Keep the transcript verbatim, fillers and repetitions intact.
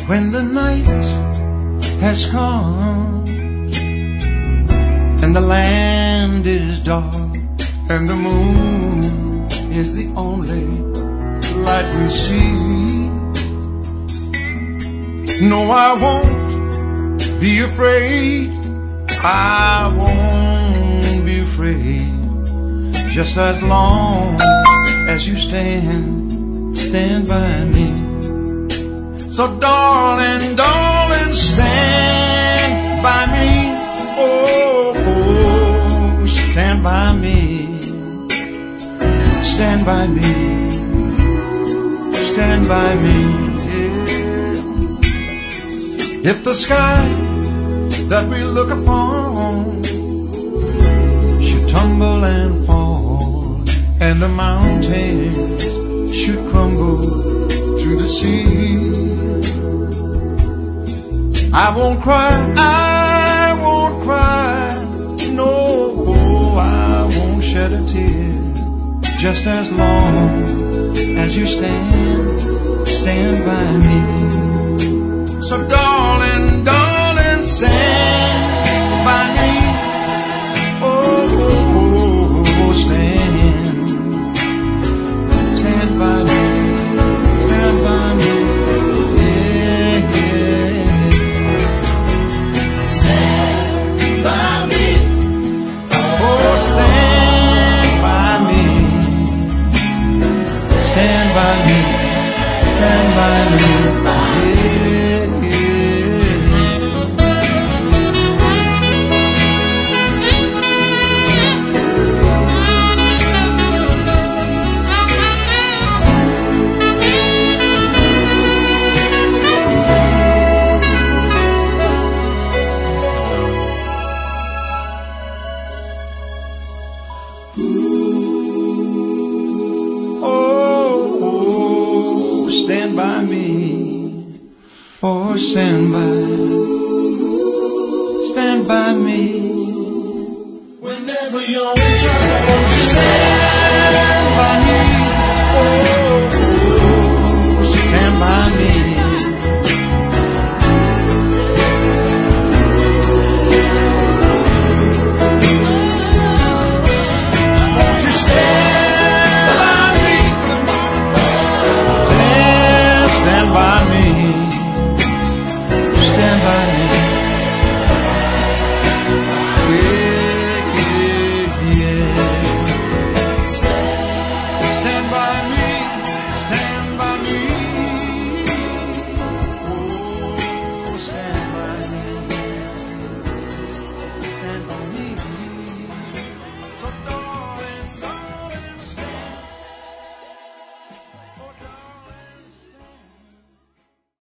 when the night has come and the land is dark and the moon is the only light we see. No, I won't be afraid. I won't be afraid. Just as long as you stand, stand by me. So darling, darling, stand by me. Oh, oh, stand by me. Stand by me. Stand by me. Yeah. If the sky that we look upon should tumble and fall, and the mountains should crumble to the sea, I won't cry, I won't cry, no, I won't shed a tear. Just as long as you stand, stand by me. So darling, darling, stand by me. Oh, oh, oh, stand, stand by me, stand by me. Yeah, yeah. Stand by me. Oh, stand by me. Stand by me, stand by me. Yeah. Stand by me, oh stand by, stand by me. Whenever you're in trouble, won't you stand by me, oh, oh stand by me.